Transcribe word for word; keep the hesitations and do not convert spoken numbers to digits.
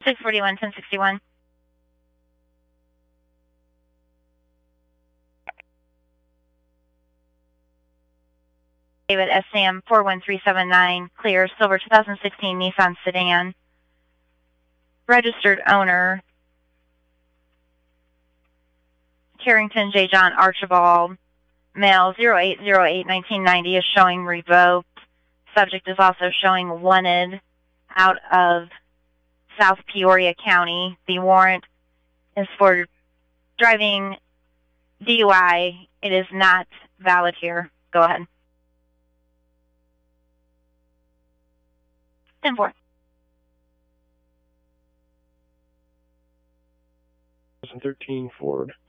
six forty-one, ten sixty-one. David S. Sam four one three seven nine, clear, silver two thousand sixteen Nissan sedan. Registered owner, Carrington J. John Archibald. Male zero eight zero eight nineteen ninety is showing revoked. Subject is also showing wanted out of South Peoria County. The warrant is for driving D U I. It is not valid here. Go ahead. ten four. twenty thirteen Ford.